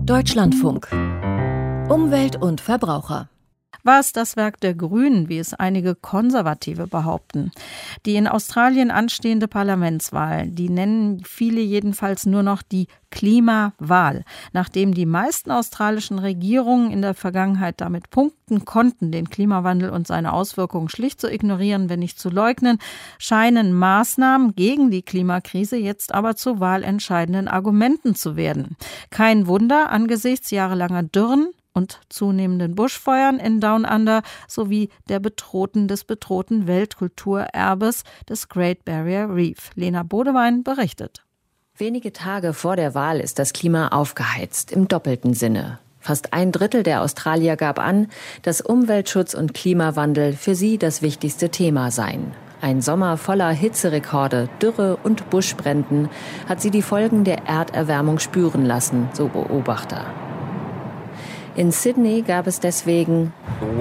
Deutschlandfunk. Umwelt und Verbraucher. War es das Werk der Grünen, wie es einige Konservative behaupten? Die in Australien anstehende Parlamentswahl, die nennen viele jedenfalls nur noch die Klimawahl, nachdem die meisten australischen Regierungen in der Vergangenheit damit punkten konnten, den Klimawandel und seine Auswirkungen schlicht zu ignorieren, wenn nicht zu leugnen, scheinen Maßnahmen gegen die Klimakrise jetzt aber zu wahlentscheidenden Argumenten zu werden. Kein Wunder angesichts jahrelanger Dürren und zunehmenden Buschfeuern in Down Under sowie des bedrohten Weltkulturerbes des Great Barrier Reef. Lena Bodewein berichtet. Wenige Tage vor der Wahl ist das Klima aufgeheizt, im doppelten Sinne. Fast 1/3 der Australier gab an, dass Umweltschutz und Klimawandel für sie das wichtigste Thema seien. Ein Sommer voller Hitzerekorde, Dürre und Buschbränden hat sie die Folgen der Erderwärmung spüren lassen, so Beobachter. In Sydney gab es deswegen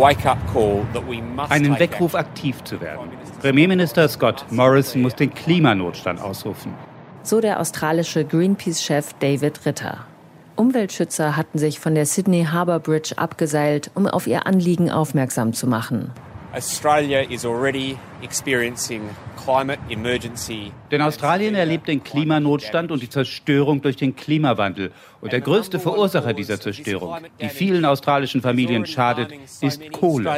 einen Weckruf, aktiv zu werden. Premierminister Scott Morrison muss den Klimanotstand ausrufen. So der australische Greenpeace-Chef David Ritter. Umweltschützer hatten sich von der Sydney Harbour Bridge abgeseilt, um auf ihr Anliegen aufmerksam zu machen. Denn Australien erlebt den Klimanotstand und die Zerstörung durch den Klimawandel. Und der größte Verursacher dieser Zerstörung, die vielen australischen Familien schadet, ist Kohle.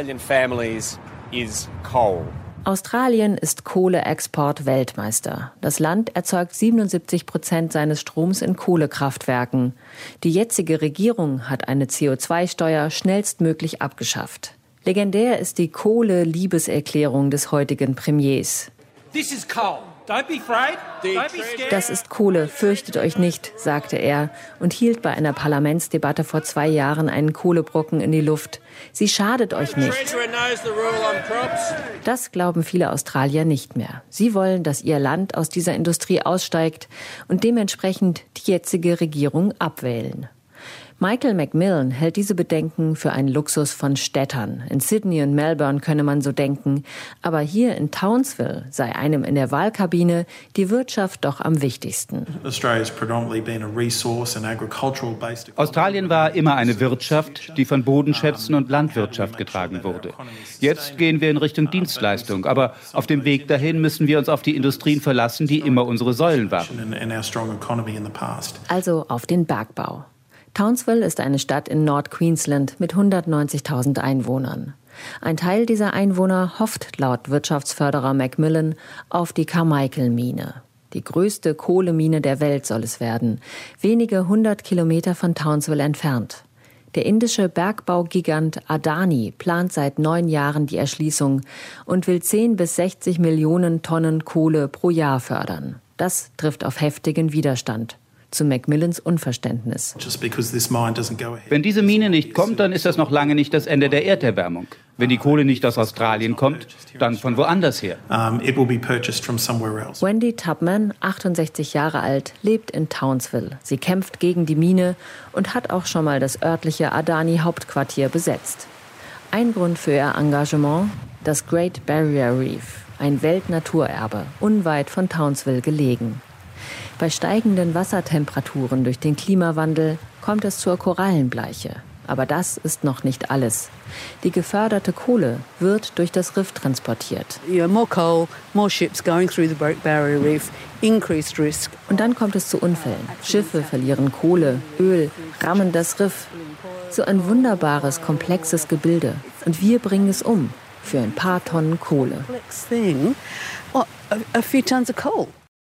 Australien ist Kohleexport-Weltmeister. Das Land erzeugt 77% seines Stroms in Kohlekraftwerken. Die jetzige Regierung hat eine CO2-Steuer schnellstmöglich abgeschafft. Legendär ist die Kohle-Liebeserklärung des heutigen Premiers. Das ist Kohle, fürchtet euch nicht, sagte er und hielt bei einer Parlamentsdebatte vor 2 Jahren einen Kohlebrocken in die Luft. Sie schadet euch nicht. Das glauben viele Australier nicht mehr. Sie wollen, dass ihr Land aus dieser Industrie aussteigt und dementsprechend die jetzige Regierung abwählen. Michael McMillan hält diese Bedenken für einen Luxus von Städtern. In Sydney und Melbourne könne man so denken. Aber hier in Townsville sei einem in der Wahlkabine die Wirtschaft doch am wichtigsten. Australien war immer eine Wirtschaft, die von Bodenschätzen und Landwirtschaft getragen wurde. Jetzt gehen wir in Richtung Dienstleistung. Aber auf dem Weg dahin müssen wir uns auf die Industrien verlassen, die immer unsere Säulen waren. Also auf den Bergbau. Townsville ist eine Stadt in Nord-Queensland mit 190.000 Einwohnern. Ein Teil dieser Einwohner hofft laut Wirtschaftsförderer Macmillan auf die Carmichael-Mine. Die größte Kohlemine der Welt soll es werden, wenige 100 Kilometer von Townsville entfernt. Der indische Bergbaugigant Adani plant seit 9 Jahren die Erschließung und will 10 bis 60 Millionen Tonnen Kohle pro Jahr fördern. Das trifft auf heftigen Widerstand. Zu Macmillans Unverständnis. Wenn diese Mine nicht kommt, dann ist das noch lange nicht das Ende der Erderwärmung. Wenn die Kohle nicht aus Australien kommt, dann von woanders her. Wendy Tubman, 68 Jahre alt, lebt in Townsville. Sie kämpft gegen die Mine und hat auch schon mal das örtliche Adani-Hauptquartier besetzt. Ein Grund für ihr Engagement? Das Great Barrier Reef, ein Weltnaturerbe, unweit von Townsville gelegen. Bei steigenden Wassertemperaturen durch den Klimawandel kommt es zur Korallenbleiche. Aber das ist noch nicht alles. Die geförderte Kohle wird durch das Riff transportiert. Und dann kommt es zu Unfällen. Schiffe verlieren Kohle, Öl, rammen das Riff. So ein wunderbares, komplexes Gebilde. Und wir bringen es um für ein paar Tonnen Kohle.